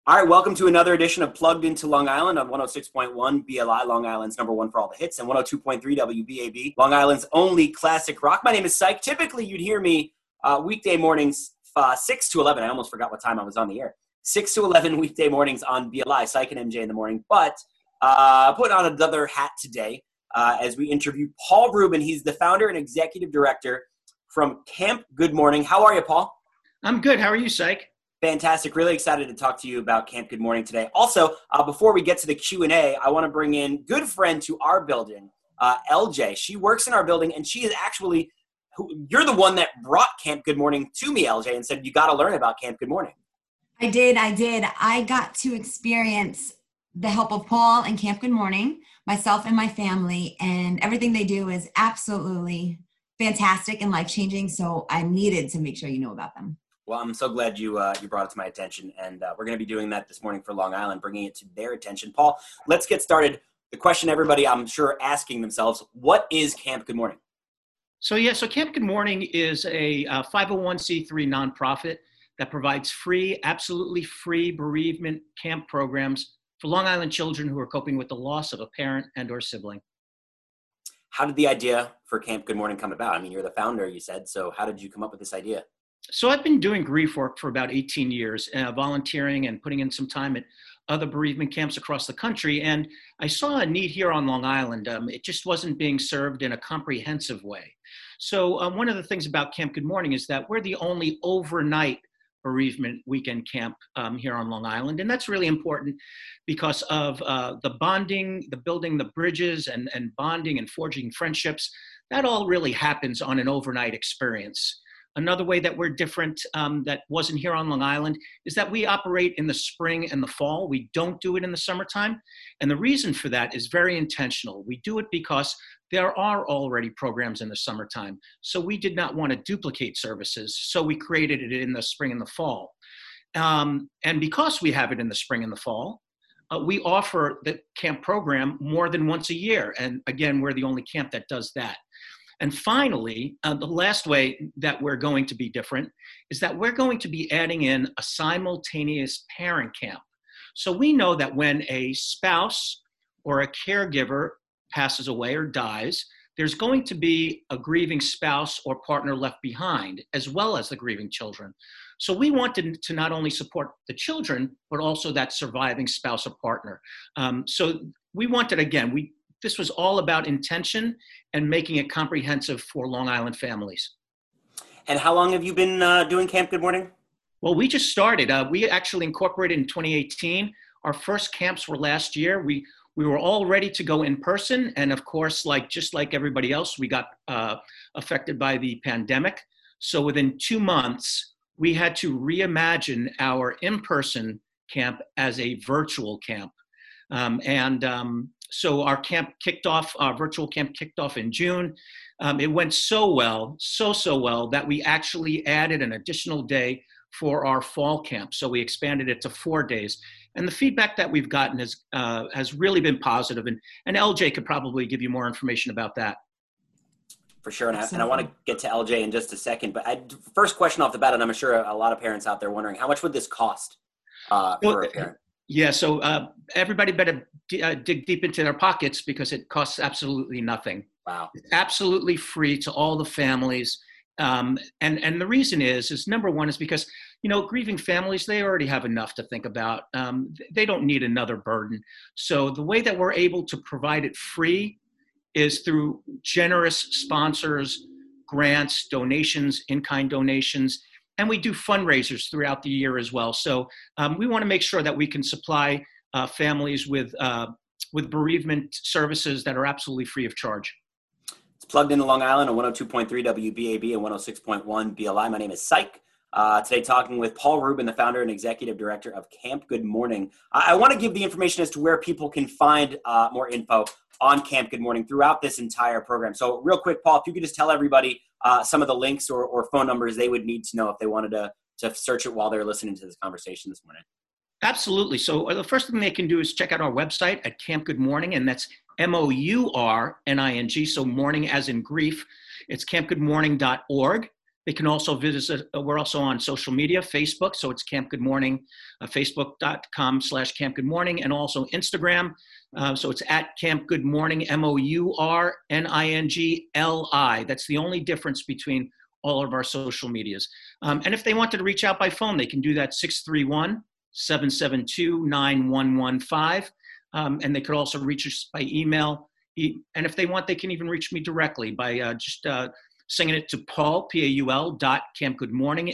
All right, welcome to another edition of Plugged into Long Island on 106.1 BLI, Long Island's number one for all the hits, and 102.3 WBAB, Long Island's only classic rock. My name is Syke. Typically, you'd hear me weekday mornings 6 to 11. I almost forgot what time I was on the air. 6 to 11 weekday mornings on BLI, Syke and MJ in the morning. But put on another hat today as we interview Paul Rubin. He's the founder and executive director from Camp Good Morning. How are you, Paul? I'm good. How are you, Syke? Fantastic. Really excited to talk to you about Camp Good Morning today. Also, before we get to the Q&A, I want to bring in good friend to our building, LJ. She works in our building, and she is actually, you're the one that brought Camp Good Morning to me, LJ, and said, you got to learn about Camp Good Morning. I did. I got to experience the help of Paul and Camp Good Morning, myself and my family, and everything they do is absolutely fantastic and life-changing, so I needed to make sure you know about them. Well, I'm so glad you brought it to my attention, and we're going to be doing that this morning for Long Island, bringing it to their attention. Paul, let's get started. The question everybody, I'm sure, asking themselves, what is Camp Good Morning? So Camp Good Morning is a 501c3 nonprofit that provides absolutely free bereavement camp programs for Long Island children who are coping with the loss of a parent and or sibling. How did the idea for Camp Good Morning come about? I mean, you're the founder, you said, so how did you come up with this idea? So I've been doing grief work for about 18 years, volunteering and putting in some time at other bereavement camps across the country. And I saw a need here on Long Island. It just wasn't being served in a comprehensive way. So one of the things about Camp Good Morning is that we're the only overnight bereavement weekend camp here on Long Island. And that's really important because of the bonding, the building the bridges and bonding and forging friendships. That all really happens on an overnight experience. Another way that we're different that wasn't here on Long Island is that we operate in the spring and the fall. We don't do it in the summertime. And the reason for that is very intentional. We do it because there are already programs in the summertime. So we did not want to duplicate services. So we created it in the spring and the fall. And because we have it in the spring and the fall, we offer the camp program more than once a year. And again, we're the only camp that does that. And finally, the last way that we're going to be different is that we're going to be adding in a simultaneous parent camp. So we know that when a spouse or a caregiver passes away or dies, there's going to be a grieving spouse or partner left behind, as well as the grieving children. So we wanted to not only support the children, but also that surviving spouse or partner. So we wanted, again, this was all about intention and making it comprehensive for Long Island families. And how long have you been doing Camp Good Morning? Well, we just started. We actually incorporated in 2018. Our first camps were last year. We were all ready to go in person. And of course, just like everybody else, we got affected by the pandemic. So within 2 months, we had to reimagine our in-person camp as a virtual camp. So our virtual camp kicked off in June. It went so well that we actually added an additional day for our fall camp. So we expanded it to 4 days. And the feedback that we've gotten has really been positive. And LJ could probably give you more information about that. For sure. And I want to get to LJ in just a second. But first question off the bat, and I'm sure a lot of parents out there wondering, how much would this cost for a parent? Yeah, so everybody better dig deep into their pockets because it costs absolutely nothing. Wow. It's absolutely free to all the families. And the reason is number one is because, grieving families, they already have enough to think about. They don't need another burden. So the way that we're able to provide it free is through generous sponsors, grants, donations, in-kind donations. And we do fundraisers throughout the year as well. So we want to make sure that we can supply families with bereavement services that are absolutely free of charge. It's Plugged into Long Island on 102.3 WBAB and 106.1 BLI. My name is Syke. Today talking with Paul Rubin, the founder and executive director of Camp Good Morning. I want to give the information as to where people can find more info on Camp Good Morning throughout this entire program. So real quick, Paul, if you could just tell everybody some of the links or phone numbers they would need to know if they wanted to search it while they're listening to this conversation this morning. Absolutely. So the first thing they can do is check out our website at Camp Good Morning, and that's MOURNING, so morning as in grief. It's campgoodmorning.org. They can also visit, we're also on social media, Facebook, so it's Camp Good Morning, facebook.com/Camp Good Morning, and also Instagram. So it's at Camp Good Morning, MOURNINGLI. That's the only difference between all of our social medias. And if they wanted to reach out by phone, they can do that 631-772-9115. And they could also reach us by email. And if they want, they can even reach me directly by just sending it to Paul, Paul, .campgoodmorning,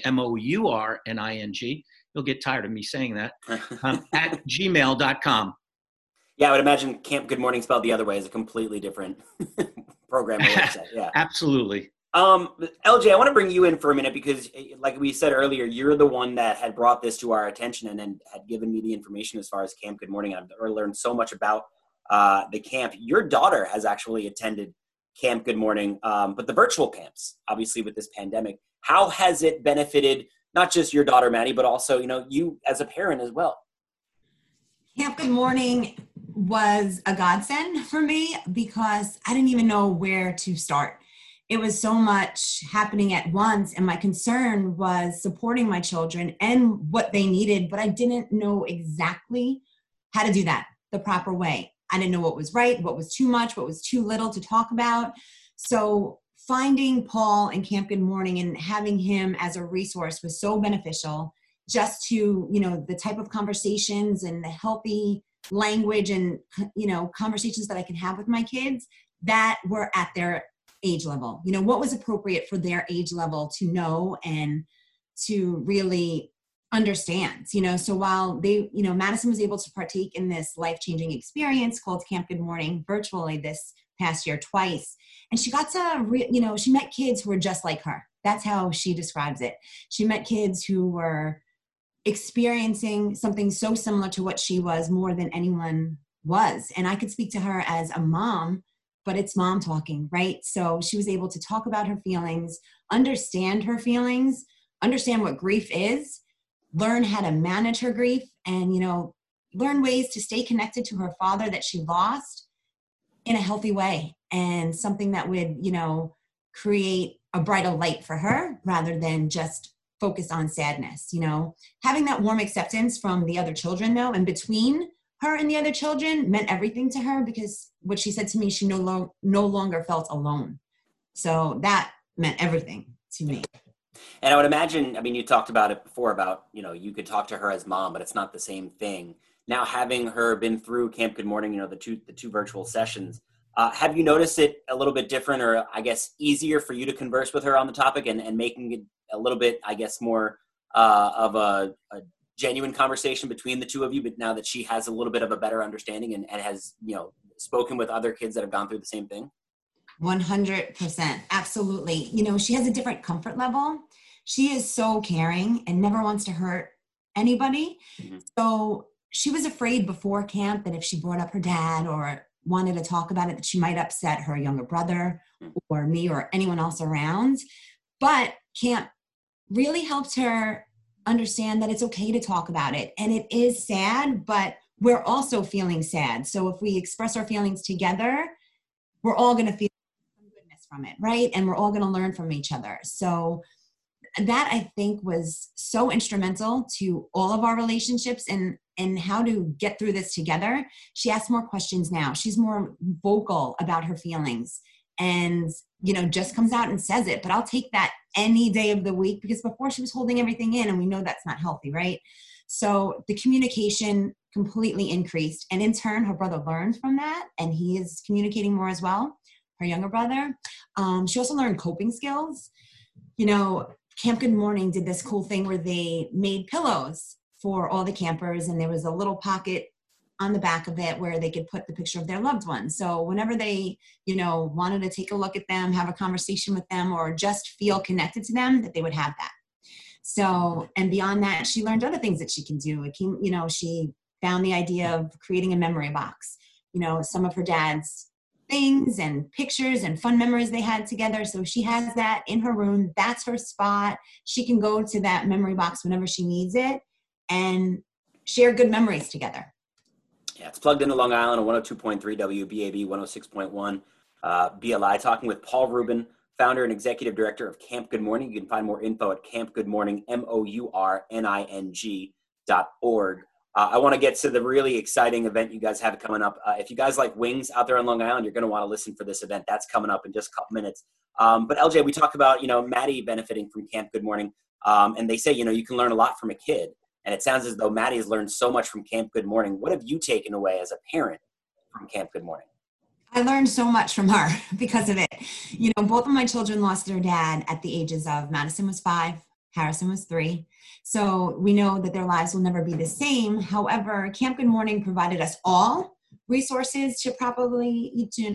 MOURNING. You'll get tired of me saying that, at gmail.com. Yeah, I would imagine Camp Good Morning spelled the other way is a completely different program or website. Yeah, absolutely. LJ, I want to bring you in for a minute because, like we said earlier, you're the one that had brought this to our attention and then had given me the information as far as Camp Good Morning. I've learned so much about the camp. Your daughter has actually attended Camp Good Morning, but the virtual camps, obviously with this pandemic. How has it benefited not just your daughter, Maddie, but also, you as a parent as well? Camp Good Morning was a godsend for me because I didn't even know where to start. It was so much happening at once, and my concern was supporting my children and what they needed, but I didn't know exactly how to do that the proper way. I didn't know what was right, what was too much, what was too little to talk about. So finding Paul and Camp Good Morning and having him as a resource was so beneficial, just to, the type of conversations and the healthy language and, conversations that I can have with my kids that were at their age level, what was appropriate for their age level to know and to really understand, so while they, Madison was able to partake in this life-changing experience called Camp Good Morning virtually this past year twice, and she got to, she met kids who were just like her. That's how she describes it. She met kids who were experiencing something so similar to what she was more than anyone was. And I could speak to her as a mom, but it's mom talking, right? So she was able to talk about her feelings, understand her feelings, understand what grief is, learn how to manage her grief, and, learn ways to stay connected to her father that she lost in a healthy way, and something that would, create a brighter light for her rather than just focus on sadness. Having that warm acceptance from the other children, though, and between her and the other children meant everything to her, because what she said to me, she no longer felt alone. So that meant everything to me. And I would imagine, you talked about it before about, you could talk to her as mom, but it's not the same thing. Now, having her been through Camp Good Morning, the two virtual sessions, have you noticed it a little bit different, or I guess easier for you to converse with her on the topic and making it a little bit, I guess, more of a genuine conversation between the two of you, but now that she has a little bit of a better understanding and has, spoken with other kids that have gone through the same thing? 100%. Absolutely. She has a different comfort level. She is so caring and never wants to hurt anybody. Mm-hmm. So she was afraid before camp that if she brought up her dad or wanted to talk about it, that she might upset her younger brother or me or anyone else around. But camp really helped her understand that it's okay to talk about it. And it is sad, but we're also feeling sad. So if we express our feelings together, we're all going to feel some goodness from it, right? And we're all going to learn from each other. So that, I think, was so instrumental to all of our relationships and how to get through this together. She asks more questions now. She's more vocal about her feelings and, just comes out and says it. But I'll take that any day of the week, because before she was holding everything in, and we know that's not healthy, right? So the communication completely increased. And in turn, her brother learned from that, and he is communicating more as well, her younger brother. She also learned coping skills. Camp Good Morning did this cool thing where they made pillows for all the campers, and there was a little pocket on the back of it where they could put the picture of their loved one. So whenever they, wanted to take a look at them, have a conversation with them, or just feel connected to them, that they would have that. So, and beyond that, she learned other things that she can do. It came, she found the idea of creating a memory box, some of her dad's things and pictures and fun memories they had together. So she has that in her room. That's her spot. She can go to that memory box whenever she needs it and share good memories together. Yeah, it's plugged into Long Island on 102.3 WBAB, 106.1 BLI, talking with Paul Rubin founder and executive director of Camp Good Morning. You can find more info at Camp Good Morning, MOURNING.org. I want to get to the really exciting event you guys have coming up. If you guys like wings out there on Long Island, you're going to want to listen for this event. That's coming up in just a couple minutes. But LJ, we talk about, Maddie benefiting from Camp Good Morning. And they say, you can learn a lot from a kid. And it sounds as though Maddie has learned so much from Camp Good Morning. What have you taken away as a parent from Camp Good Morning? I learned so much from her because of it. Both of my children lost their dad at the ages of, Madison was 5, Harrison was 3. So we know that their lives will never be the same. However, Camp Good Morning provided us all resources to properly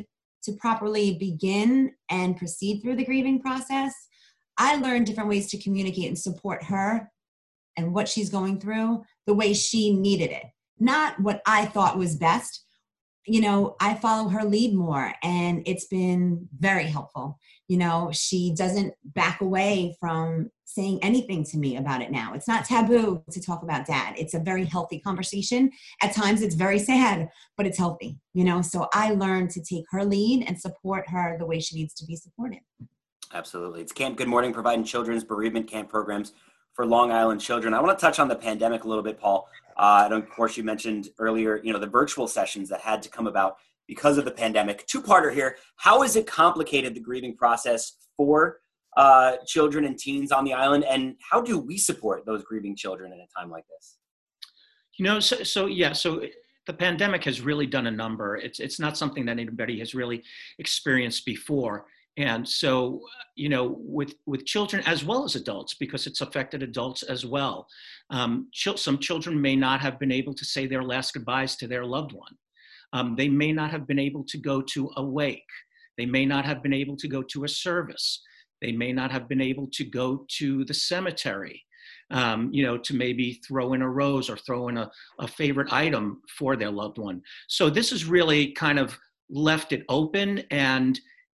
begin and proceed through the grieving process. I learned different ways to communicate and support her and what she's going through the way she needed it, not what I thought was best. I follow her lead more, and it's been very helpful. She doesn't back away from saying anything to me about it now. It's not taboo to talk about dad. It's a very healthy conversation. At times it's very sad, but it's healthy, so I learned to take her lead and support her the way she needs to be supported. Absolutely. It's Camp Good Morning, providing children's bereavement camp programs for Long Island children. I want to touch on the pandemic a little bit, Paul. And of course, you mentioned earlier, the virtual sessions that had to come about because of the pandemic. Two-parter here. How has it complicated the grieving process for children and teens on the island? And how do we support those grieving children in a time like this? So the pandemic has really done a number. It's not something that anybody has really experienced before. And so, with children as well as adults, because it's affected adults as well, some children may not have been able to say their last goodbyes to their loved one. They may not have been able to go to a wake. They may not have been able to go to a service. They may not have been able to go to the cemetery, to maybe throw in a rose or throw in a favorite item for their loved one. So this has really kind of left it open and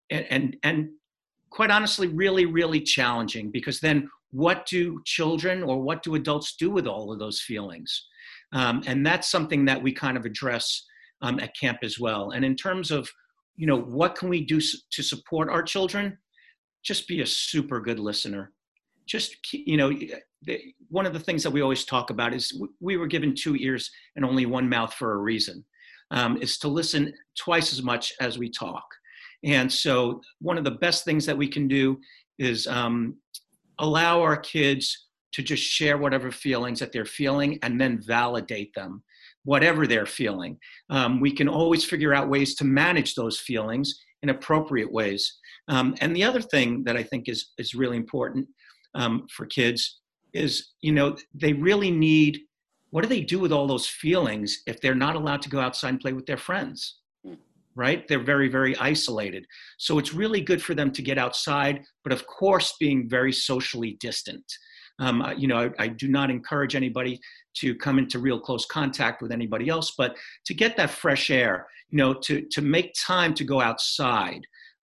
quite honestly, really, really challenging, because then what do children or what do adults do with all of those feelings? And that's something that we kind of address at camp as well. And in terms of, what can we do to support our children? Just be a super good listener. Just, one of the things that we always talk about is we were given 2 ears and only one mouth for a reason, is to listen twice as much as we talk. And so one of the best things that we can do is allow our kids to just share whatever feelings that they're feeling and then validate them, whatever they're feeling. We can always figure out ways to manage those feelings in appropriate ways. And the other thing that I think is really important for kids is, they really need, what do they do with all those feelings if they're not allowed to go outside and play with their friends? Right? They're very, very isolated. So it's really good for them to get outside, but of course, being very socially distant. I do not encourage anybody to come into real close contact with anybody else, but to get that fresh air, to make time to go outside.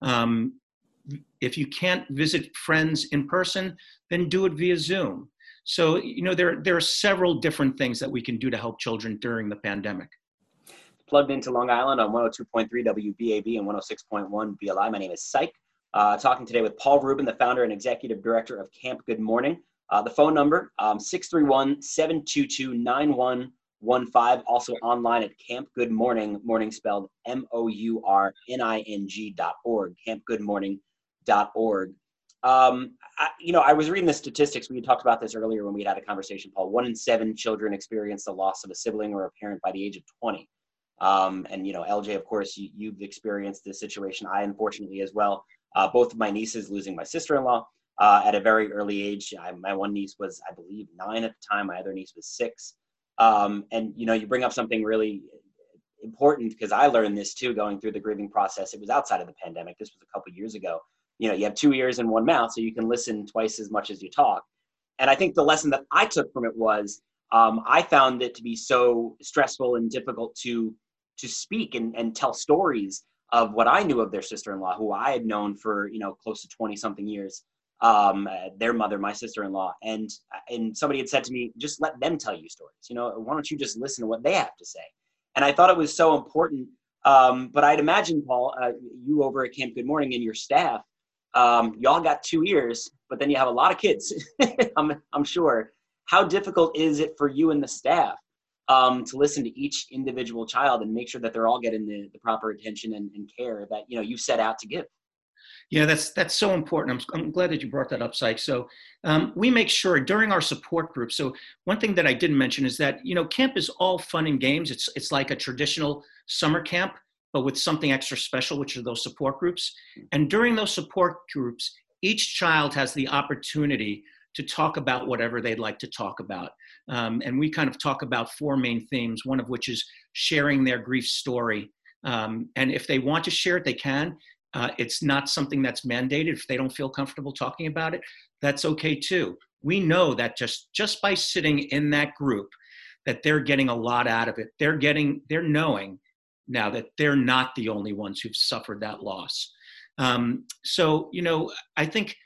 If you can't visit friends in person, then do it via Zoom. So, there are several different things that we can do to help children during the pandemic. Plugged into Long Island on 102.3 WBAB and 106.1 BLI. My name is Syke. Talking today with Paul Rubin, the founder and executive director of Camp Good Morning. The phone number, 631-722-9115. Also online at Camp Good Morning, morning spelled MOURNING.org, campgoodmorning.org. I was reading the statistics. We talked about this earlier when we had a conversation, Paul. 1 in 7 children experience the loss of a sibling or a parent by the age of 20. And LJ, of course, you've experienced this situation. I, unfortunately, as well. Both of my nieces losing my sister-in-law at a very early age. My one niece was, I believe, 9 at the time. My other niece was 6. And you bring up something really important, because I learned this too going through the grieving process. It was outside of the pandemic. This was a couple years ago. You have 2 ears and 1 mouth, so you can listen twice as much as you talk. And I think the lesson that I took from it was I found it to be so stressful and difficult to speak and tell stories of what I knew of their sister-in-law, who I had known for, close to 20 something years, their mother, my sister-in-law. And somebody had said to me, just let them tell you stories. Why don't you just listen to what they have to say? And I thought it was so important. But I'd imagine, Paul, you over at Camp Good Morning and your staff, y'all got 2 ears, but then you have a lot of kids, I'm sure. How difficult is it for you and the staff to listen to each individual child and make sure that they're all getting the proper attention and care that, you set out to give? Yeah, that's so important. I'm glad that you brought that up, Syke. So we make sure during our support group. So one thing that I didn't mention is that, camp is all fun and games. It's like a traditional summer camp, but with something extra special, which are those support groups. And during those support groups, each child has the opportunity to talk about whatever they'd like to talk about. And we kind of talk about 4 main themes, one of which is sharing their grief story. And if they want to share it, they can. It's not something that's mandated. If they don't feel comfortable talking about it, that's okay too. We know that just by sitting in that group, that they're getting a lot out of it. They're knowing now that they're not the only ones who've suffered that loss. So, I think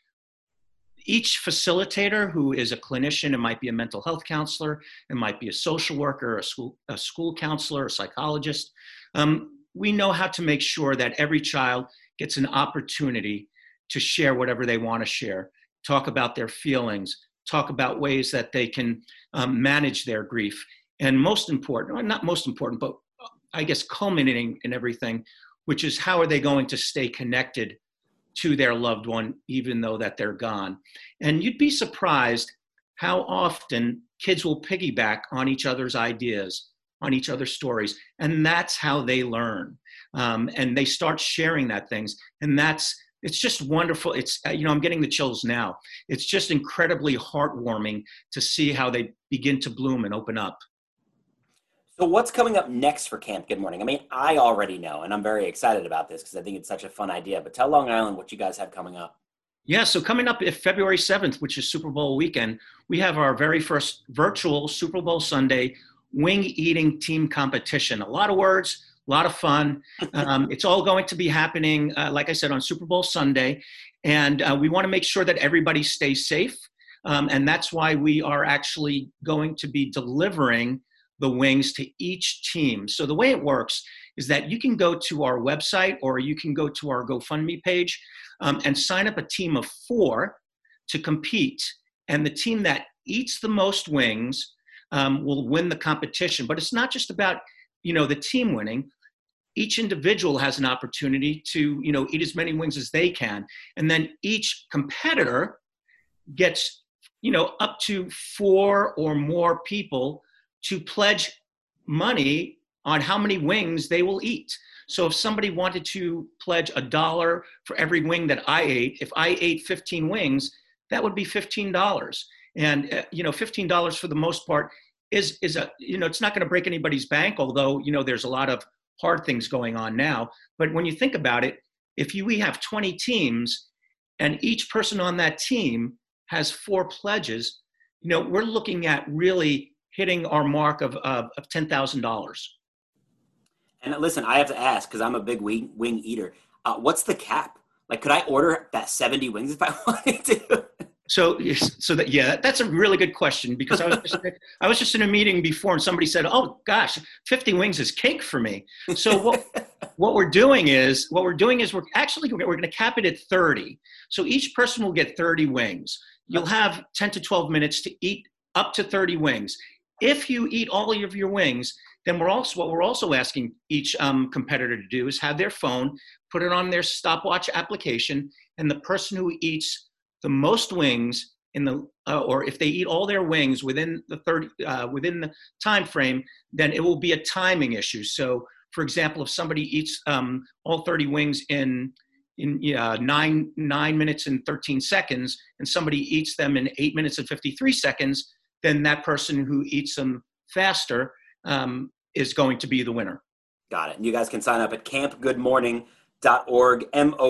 each facilitator who is a clinician, it might be a mental health counselor, it might be a social worker, a school counselor, a psychologist. We know how to make sure that every child gets an opportunity to share whatever they want to share, talk about their feelings, talk about ways that they can manage their grief. And most important, or not most important, but I guess culminating in everything, which is how are they going to stay connected to their loved one, even though that they're gone. And you'd be surprised how often kids will piggyback on each other's ideas, on each other's stories. And that's how they learn. And they start sharing that things. And it's just wonderful. It's, I'm getting the chills now. It's just incredibly heartwarming to see how they begin to bloom and open up. So what's coming up next for Camp Good Morning? I mean, I already know, and I'm very excited about this because I think it's such a fun idea, but tell Long Island what you guys have coming up. Yeah, so coming up February 7th, which is Super Bowl weekend, we have our very first virtual Super Bowl Sunday wing eating team competition. A lot of words, a lot of fun. It's all going to be happening, like I said, on Super Bowl Sunday. And we want to make sure that everybody stays safe. And that's why we are actually going to be delivering the wings to each team. So the way it works is that you can go to our website or you can go to our GoFundMe page and sign up a team of 4 to compete. And the team that eats the most wings will win the competition. But it's not just about, the team winning. Each individual has an opportunity to, eat as many wings as they can. And then each competitor gets, up to 4 or more people to pledge money on how many wings they will eat. So if somebody wanted to pledge $1 for every wing that I ate, if I ate 15 wings, that would be $15. And, $15 for the most part is it's not going to break anybody's bank, although, there's a lot of hard things going on now. But when you think about it, if we have 20 teams and each person on that team has 4 pledges, we're looking at really hitting our mark of $10,000. And listen, I have to ask, because I'm a big wing eater, what's the cap? Like, could I order that 70 wings if I wanted to? That's a really good question, because I was just in a meeting before and somebody said, oh gosh, 50 wings is cake for me. So what we're doing is we're going to cap it at 30. So each person will get 30 wings. You'll have 10 to 12 minutes to eat up to 30 wings. If you eat all of your wings, then what we're also asking each competitor to do is have their phone, put it on their stopwatch application, and the person who eats the most wings or if they eat all their wings within the time frame, then it will be a timing issue. So, for example, if somebody eats all 30 wings in 9 minutes and 13 seconds, and somebody eats them in 8 minutes and 53 seconds, then that person who eats them faster is going to be the winner. Got it. And you guys can sign up at campgoodmorning.org.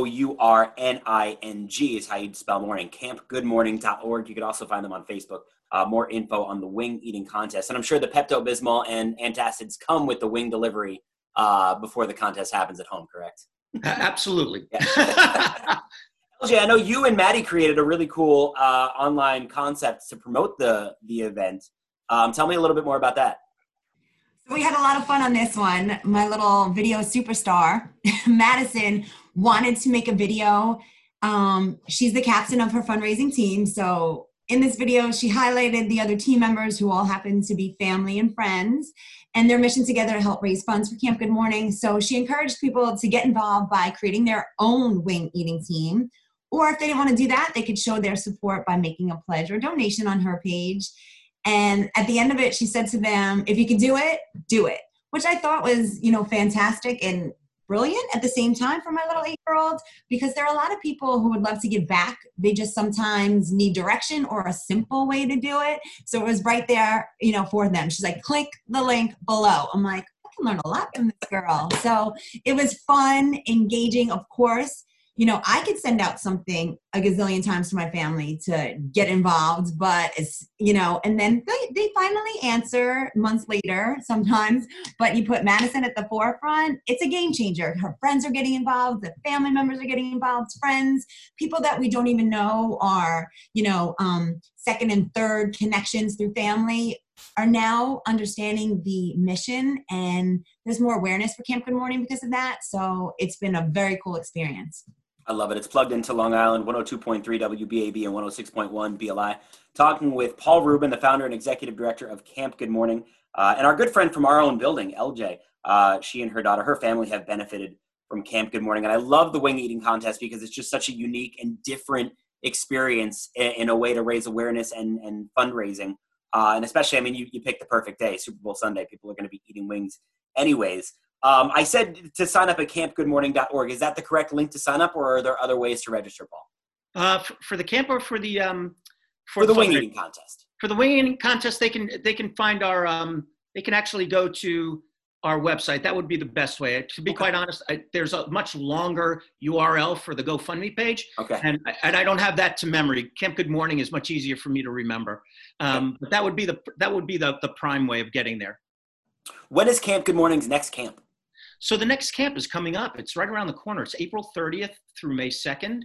MOURNING is how you'd spell morning. Campgoodmorning.org. You could also find them on Facebook. More info on the wing eating contest. And I'm sure the Pepto-Bismol and antacids come with the wing delivery before the contest happens at home, correct? Absolutely. Yeah. LJ, I know you and Maddie created a really cool online concept to promote the event. Tell me a little bit more about that. So we had a lot of fun on this one. My little video superstar, Madison, wanted to make a video She's the captain of her fundraising team. So in this video, she highlighted the other team members who all happen to be family and friends and their mission together to help raise funds for Camp Good Morning. So she encouraged people to get involved by creating their own wing eating team. Or if they didn't want to do that, they could show their support by making a pledge or donation on her page. And at the end of it, she said to them, if you can do it, which I thought was, fantastic and brilliant at the same time for my little 8-year-old, because there are a lot of people who would love to give back. They just sometimes need direction or a simple way to do it. So it was right there, for them. She's like, click the link below. I'm like, I can learn a lot from this girl. So it was fun, engaging, of course. I could send out something a gazillion times to my family to get involved, but and then they finally answer months later sometimes, but you put Madison at the forefront, it's a game changer. Her friends are getting involved, the family members are getting involved, friends, people that we don't even know are, second and third connections through family are now understanding the mission, and there's more awareness for Camp Good Morning because of that. So it's been a very cool experience. I love it. It's plugged into Long Island, 102.3 WBAB and 106.1 BLI. Talking with Paul Rubin, the founder and executive director of Camp Good Morning, and our good friend from our own building, LJ. She and her daughter, her family have benefited from Camp Good Morning. And I love the wing eating contest because it's just such a unique and different experience in a way to raise awareness and fundraising. And especially, you picked the perfect day, Super Bowl Sunday. People are going to be eating wings anyways. I said to sign up at campgoodmorning.org. Is that the correct link to sign up, or are there other ways to register, Paul? For the camp or for the wing eating contest? For the wing eating contest, they can find our they can actually go to our website. That would be the best way. To be quite honest, there's a much longer URL for the GoFundMe page. Okay. And I don't have that to memory. Camp Good Morning is much easier for me to remember. But that would be the prime way of getting there. When is Camp Good Morning's next camp? So the next camp is coming up. It's right around the corner. It's April 30th through May 2nd.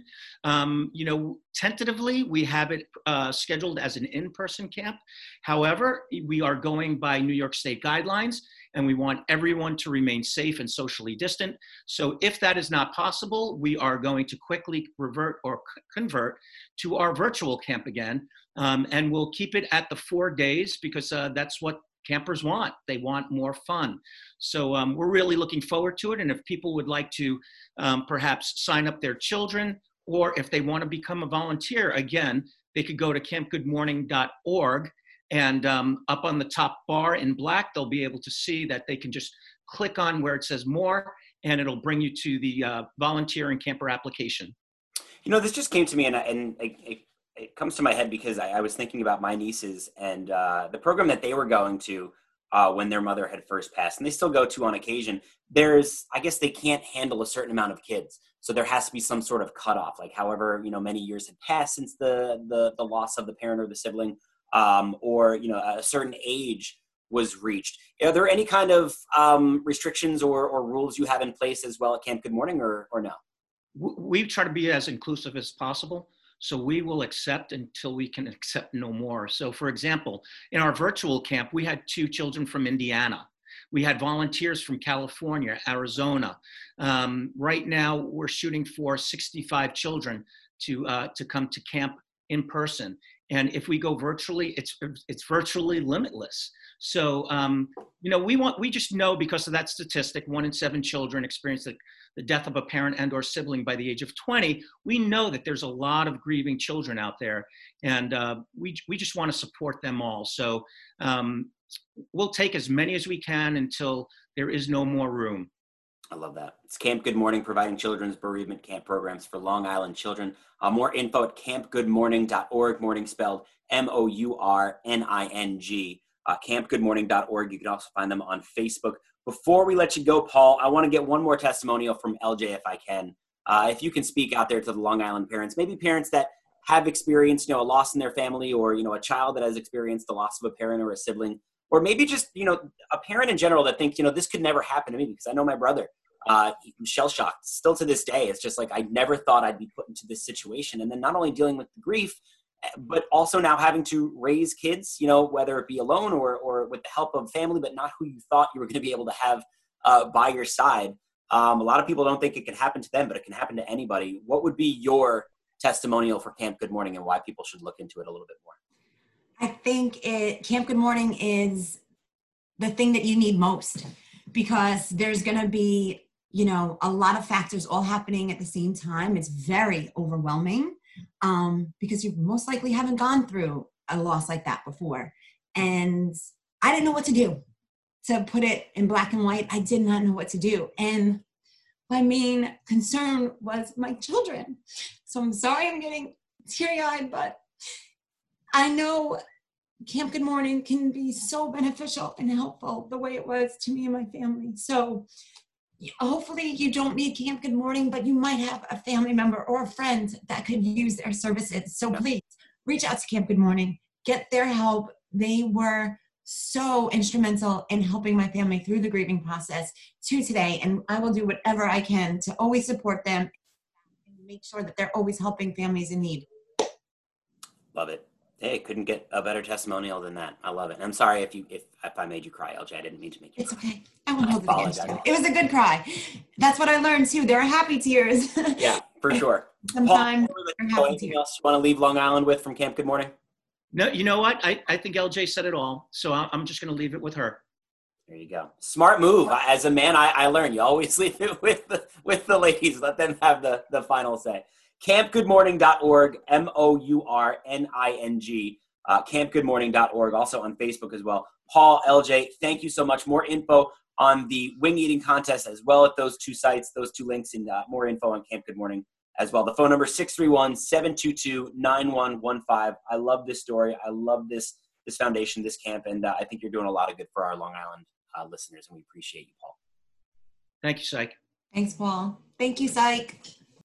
Tentatively, we have it scheduled as an in-person camp. However, we are going by New York State guidelines, and we want everyone to remain safe and socially distant. So if that is not possible, we are going to quickly revert or convert to our virtual camp again. And we'll keep it at the 4 days because that's what campers want. They want more fun. So we're really looking forward to it. And if people would like to perhaps sign up their children, or if they want to become a volunteer, again, they could go to campgoodmorning.org, and up on the top bar in black, they'll be able to see that they can just click on where it says more, and it'll bring you to the volunteer and camper application. This just came to me, and it comes to my head because I was thinking about my nieces and the program that they were going to when their mother had first passed, and they still go to on occasion. I guess they can't handle a certain amount of kids. So there has to be some sort of cutoff, like however, many years had passed since the loss of the parent or the sibling, or, a certain age was reached. Are there any kind of restrictions or rules you have in place as well at Camp Good Morning, or no? We try to be as inclusive as possible. So we will accept until we can accept no more. So for example, in our virtual camp, we had 2 children from Indiana. We had volunteers from California, Arizona. Right now, we're shooting for 65 children to come to camp in person. And if we go virtually, it's virtually limitless. So, we just know because of that statistic, 1 in 7 children experience the death of a parent and or sibling by the age of 20. We know that there's a lot of grieving children out there, and we just want to support them all. So we'll take as many as we can until there is no more room. I love that. It's Camp Good Morning, providing children's bereavement camp programs for Long Island children. More info at campgoodmorning.org, morning spelled MOURNING. Campgoodmorning.org. You can also find them on Facebook. Before we let you go, Paul, I want to get one more testimonial from LJ if I can. If you can speak out there to the Long Island parents, maybe parents that have experienced, a loss in their family, or, a child that has experienced the loss of a parent or a sibling, or maybe just, a parent in general that thinks, this could never happen to me, because I know my brother, shell-shocked still to this day. It's just like, I never thought I'd be put into this situation. And then not only dealing with the grief, but also now having to raise kids, whether it be alone or with the help of family, but not who you thought you were going to be able to have by your side. A lot of people don't think it can happen to them, but it can happen to anybody. What would be your testimonial for Camp Good Morning and why people should look into it a little bit more? I think Camp Good Morning is the thing that you need most, because there's going to be, a lot of factors all happening at the same time. It's very overwhelming because you most likely haven't gone through a loss like that before. And I didn't know what to do. To put it in black and white, I did not know what to do. And my main concern was my children. So I'm sorry I'm getting teary-eyed, but I know Camp Good Morning can be so beneficial and helpful the way it was to me and my family. So hopefully you don't need Camp Good Morning, but you might have a family member or a friend that could use their services. So please reach out to Camp Good Morning, get their help. They were so instrumental in helping my family through the grieving process to today. And I will do whatever I can to always support them and make sure that they're always helping families in need. Love it. Hey, couldn't get a better testimonial than that. I love it. And I'm sorry if I made you cry, LJ. I didn't mean to make you cry. It's okay. I won't hold it against you. It was a good cry. That's what I learned too. There are happy tears. Yeah, for sure. Sometimes Paul, anything else you want to leave Long Island with from Camp Good Morning? No, you know what? I think LJ said it all. So I'm just going to leave it with her. There you go. Smart move. As a man, I learned you always leave it with the ladies. Let them have the final say. campgoodmorning.org, MOURNING. Campgoodmorning.org, also on Facebook as well. Paul, LJ, thank you so much. More info on the wing eating contest as well at those two sites, those two links, and more info on Camp Good Morning as well. The phone number is 631-722-9115. I love this story. I love this foundation, this camp, and I think you're doing a lot of good for our Long Island listeners, and we appreciate you, Paul. Thank you, Psych. Thanks, Paul. Thank you, Psych.